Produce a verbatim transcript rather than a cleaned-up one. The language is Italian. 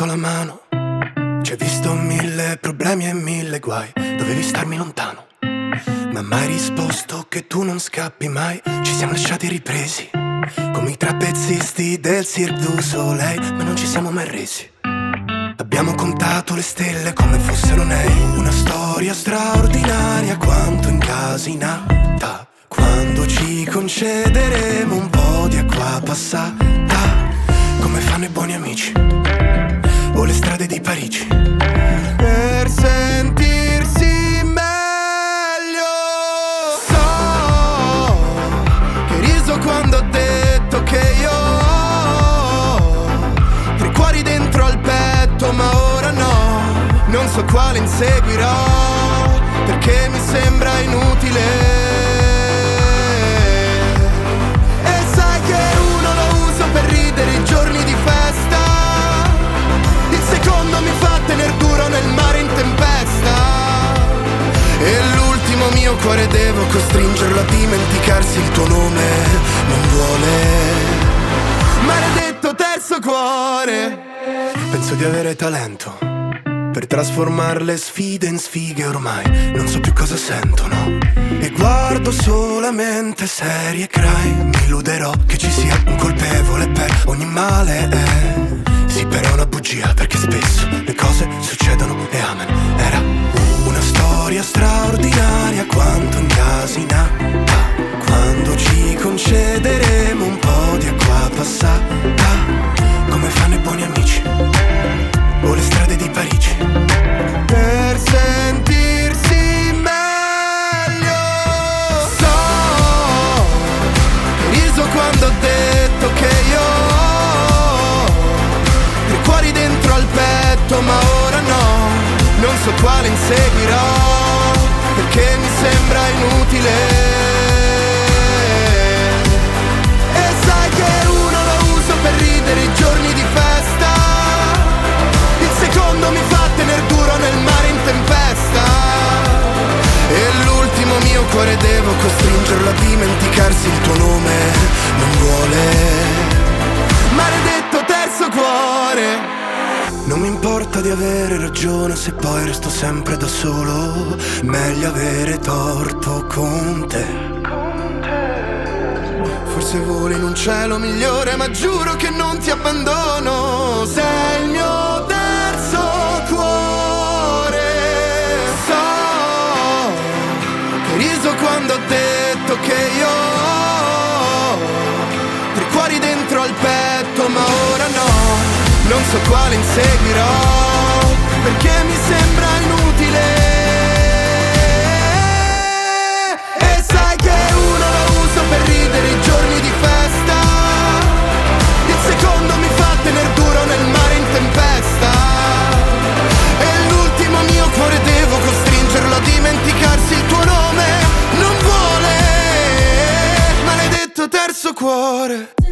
dato la mano. Ci hai visto mille problemi e mille guai, dovevi starmi lontano, ma mai risposto che tu non scappi mai. Ci siamo lasciati ripresi come i trapezzisti del Cirque du Soleil, ma non ci siamo mai resi. Abbiamo contato le stelle come fossero nei. Una storia straordinaria quanto incasinata, quando ci concederemo un po' di acqua passata, come fanno i buoni amici o le strade di Parigi, per sentirsi meglio. So che hai riso quando ho detto che io ho tre cuori dentro al petto, ma ora no, non so quale inseguirò, perché mi sembra inutile. E sai che uno lo uso per ridere i giorni di festa, il secondo mi fa tener duro nel mare in tempesta, e l'ultimo mio cuore devo costringerlo a dimenticarsi il tuo nome. Non vuole. Maledetto terzo cuore. Penso di avere talento per trasformare le sfide in sfighe, ormai non so più cosa sento, no? E guardo solamente serie crime. Mi illuderò che ci sia un colpevole per ogni male, eh. Sì, però è una bugia, perché spesso le cose succedono e amen. Era una storia straordinaria quanto incasinata, quando ci concederemo un po' di acqua passata, come fanno i buoni amici o le strade di Parigi, per sentirsi meglio. So che hai riso quando ho detto che io ho tre cuori dentro al petto, ma ora no, non so quale inseguirò, perché mi sembra inutile. E sai che uno lo uso per ridere i giorni di festa, il secondo mi fa tener duro nel mare in tempesta, e l'ultimo mio cuore devo costringerlo a dimenticarsi il tuo nome. Non vuole. Maledetto terzo cuore. Non mi importa di avere ragione se poi resto sempre da solo, meglio avere torto con te. Forse voli in un cielo migliore, ma giuro che non ti abbandono. Sei il mio terzo cuore. So che hai riso quando ho detto che io ho tre cuori dentro al petto, ma ora no, non so quale inseguirò, perché mi sembra inutile. E sai che uno lo uso per ridere i giorni di festa, il secondo mi fa tener duro nel mare in tempesta, e l'ultimo mio cuore devo costringerlo a dimenticarsi il tuo nome. Non vuole. Maledetto terzo cuore.